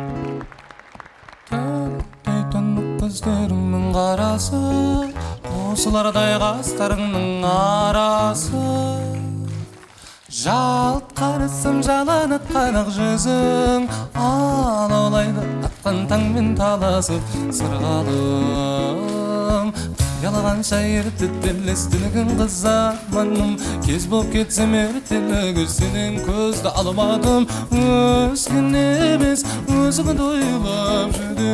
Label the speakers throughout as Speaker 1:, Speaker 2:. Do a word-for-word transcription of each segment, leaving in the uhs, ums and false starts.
Speaker 1: Көздерімнің қарасы, осылардай қастарыңның арасы. Жалт қарысым жаланып қанық жүзің, алаулайды атқан таңмен таласып сырғалым. Ялағанша ертетелес тілігін қызарманым, кез боп кетсем ертелігі сенен көзді алмадым. Өзген емес, өзіңді ойлап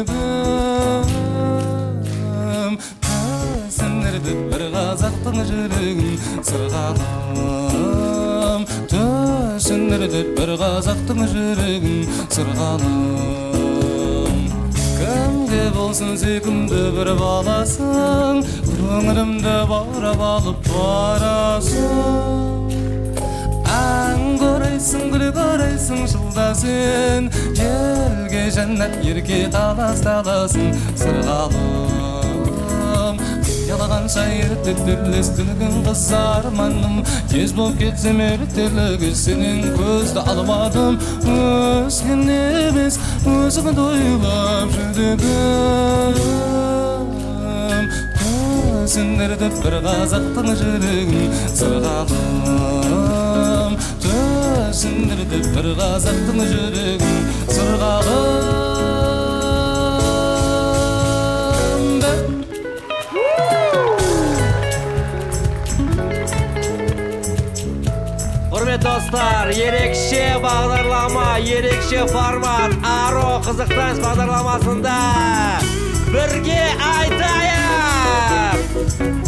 Speaker 1: жүдедім. Төсіндірді бір қазақтың жүрегін сырғалым. Төсіндірді бір қазақтың жүрегін сырғалым. Кімге болсын сүйкімді бір баласың, көңілімді баурап алып барасың. Ән көрейсің, гүл көрейсің жылда сен, елге жәннат ерке талас-таласын сырғалым. Ялағанша ертетелес тілігін қызарманым, тез боп кетсем ертелігі сенен көзді алмадым. Өзген емес, өзіңді ойлап жүдедім. Төсіндірді бір қазақтың жүрегін сырғалым. Төсіндірді бір қазақтың жүрегін сырғалым.
Speaker 2: Құрметті достар, ерекше бағдарлама, ерекше формат Аро қызықтас бағдарламасында бірге айтайық!